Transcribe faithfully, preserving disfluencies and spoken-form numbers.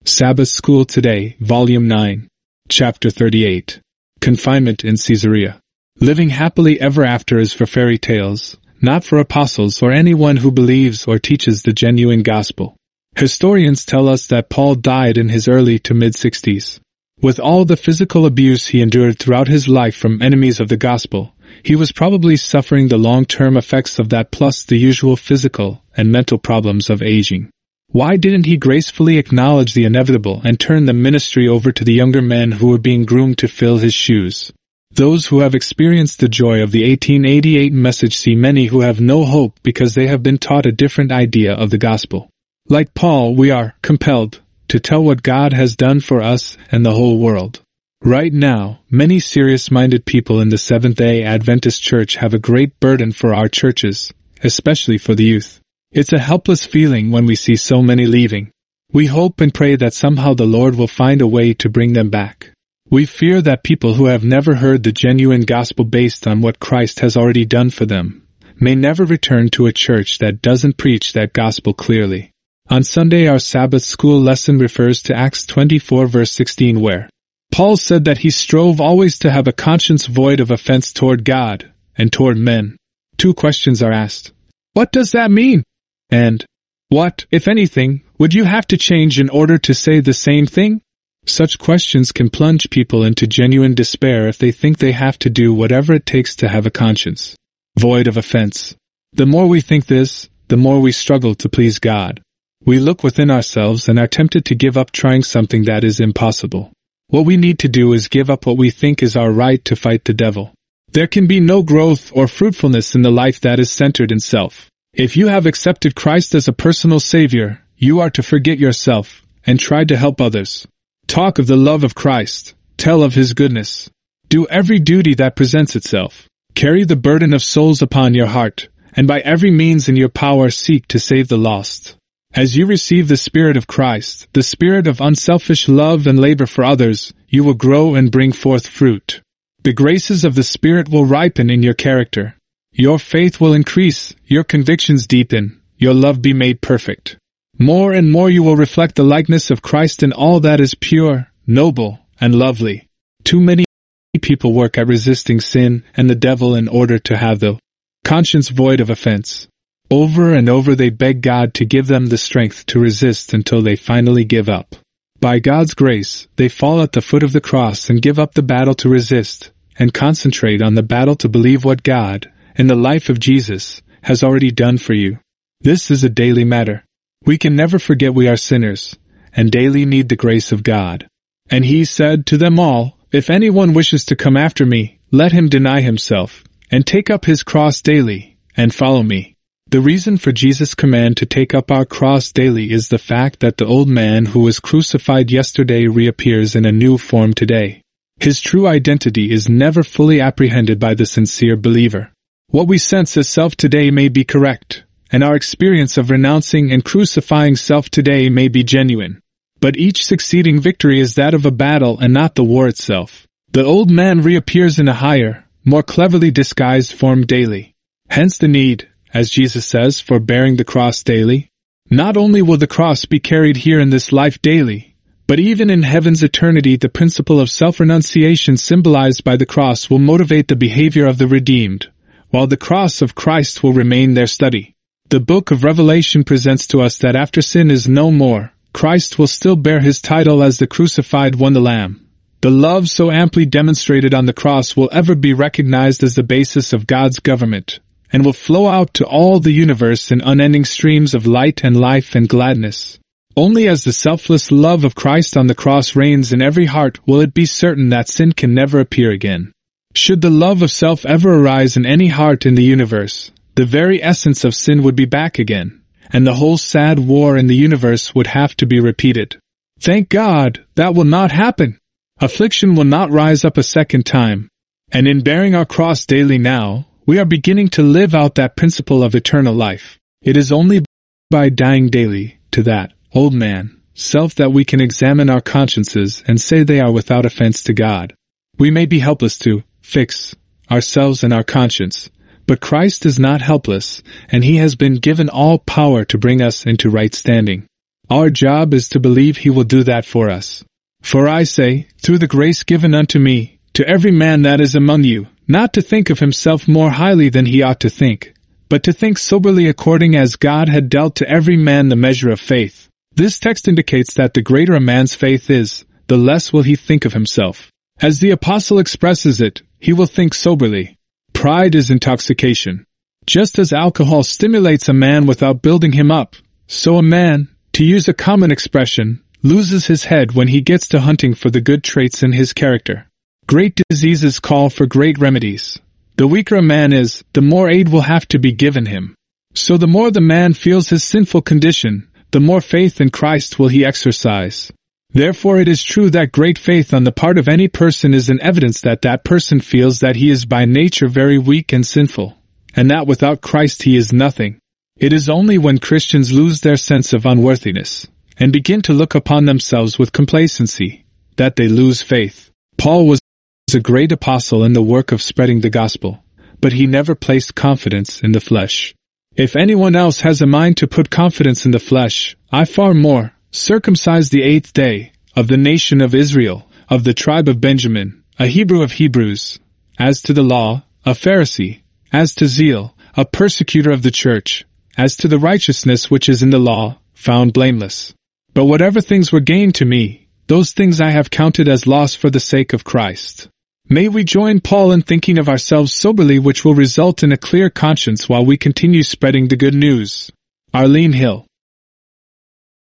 Sabbath School Today, Volume nine, Chapter thirty-eight. Confinement in Caesarea. Living happily ever after is for fairy tales, not for apostles or anyone who believes or teaches the genuine gospel. Historians tell us that Paul died in his early to mid-sixties. With all the physical abuse he endured throughout his life from enemies of the gospel, he was probably suffering the long-term effects of that plus the usual physical and mental problems of aging. Why didn't he gracefully acknowledge the inevitable and turn the ministry over to the younger men who were being groomed to fill his shoes? Those who have experienced the joy of the eighteen eighty-eight message see many who have no hope because they have been taught a different idea of the gospel. Like Paul, we are compelled to tell what God has done for us and the whole world. Right now, many serious-minded people in the Seventh-day Adventist Church have a great burden for our churches, especially for the youth. It's a helpless feeling when we see so many leaving. We hope and pray that somehow the Lord will find a way to bring them back. We fear that people who have never heard the genuine gospel based on what Christ has already done for them may never return to a church that doesn't preach that gospel clearly. On Sunday, our Sabbath school lesson refers to Acts twenty-four verse sixteen, where Paul said that he strove always to have a conscience void of offense toward God and toward men. Two questions are asked. What does that mean? And what, if anything, would you have to change in order to say the same thing? Such questions can plunge people into genuine despair if they think they have to do whatever it takes to have a conscience void of offense. The more we think this, the more we struggle to please God. We look within ourselves and are tempted to give up trying something that is impossible. What we need to do is give up what we think is our right to fight the devil. There can be no growth or fruitfulness in the life that is centered in self. If you have accepted Christ as a personal Savior, you are to forget yourself and try to help others. Talk of the love of Christ. Tell of His goodness. Do every duty that presents itself. Carry the burden of souls upon your heart, and by every means in your power seek to save the lost. As you receive the Spirit of Christ, the spirit of unselfish love and labor for others, you will grow and bring forth fruit. The graces of the Spirit will ripen in your character. Your faith will increase, your convictions deepen, your love be made perfect. More and more you will reflect the likeness of Christ in all that is pure, noble, and lovely. Too many people work at resisting sin and the devil in order to have the conscience void of offense. Over and over they beg God to give them the strength to resist until they finally give up. By God's grace, they fall at the foot of the cross and give up the battle to resist, and concentrate on the battle to believe what God, in the life of Jesus, has already done for you. This is a daily matter. We can never forget we are sinners, and daily need the grace of God. And He said to them all, "If anyone wishes to come after me, let him deny himself, and take up his cross daily, and follow me." The reason for Jesus' command to take up our cross daily is the fact that the old man who was crucified yesterday reappears in a new form today. His true identity is never fully apprehended by the sincere believer. What we sense as self today may be correct, and our experience of renouncing and crucifying self today may be genuine. But each succeeding victory is that of a battle and not the war itself. The old man reappears in a higher, more cleverly disguised form daily. Hence the need, as Jesus says, for bearing the cross daily. Not only will the cross be carried here in this life daily, but even in heaven's eternity the principle of self-renunciation symbolized by the cross will motivate the behavior of the redeemed, while the cross of Christ will remain their study. The book of Revelation presents to us that after sin is no more, Christ will still bear His title as the crucified one, the Lamb. The love so amply demonstrated on the cross will ever be recognized as the basis of God's government, and will flow out to all the universe in unending streams of light and life and gladness. Only as the selfless love of Christ on the cross reigns in every heart will it be certain that sin can never appear again. Should the love of self ever arise in any heart in the universe, the very essence of sin would be back again, and the whole sad war in the universe would have to be repeated. Thank God, that will not happen. Affliction will not rise up a second time, and in bearing our cross daily now, we are beginning to live out that principle of eternal life. It is only by dying daily to that old man, self, that we can examine our consciences and say they are without offense to God. We may be helpless to fix ourselves and our conscience, but Christ is not helpless, and He has been given all power to bring us into right standing. Our job is to believe He will do that for us. For I say, through the grace given unto me, to every man that is among you, not to think of himself more highly than he ought to think, but to think soberly according as God had dealt to every man the measure of faith. This text indicates that the greater a man's faith is, the less will he think of himself. As the apostle expresses it, he will think soberly. Pride is intoxication. Just as alcohol stimulates a man without building him up, so a man, to use a common expression, loses his head when he gets to hunting for the good traits in his character. Great diseases call for great remedies. The weaker a man is, the more aid will have to be given him. So the more the man feels his sinful condition, the more faith in Christ will he exercise. Therefore it is true that great faith on the part of any person is an evidence that that person feels that he is by nature very weak and sinful, and that without Christ he is nothing. It is only when Christians lose their sense of unworthiness, and begin to look upon themselves with complacency, that they lose faith. Paul was a great apostle in the work of spreading the gospel, but he never placed confidence in the flesh. If anyone else has a mind to put confidence in the flesh, I far more, circumcised the eighth day, of the nation of Israel, of the tribe of Benjamin, a Hebrew of Hebrews, as to the law, a Pharisee, as to zeal, a persecutor of the church, as to the righteousness which is in the law, found blameless. But whatever things were gained to me, those things I have counted as loss for the sake of Christ. May we join Paul in thinking of ourselves soberly, which will result in a clear conscience while we continue spreading the good news. Arlene Hill.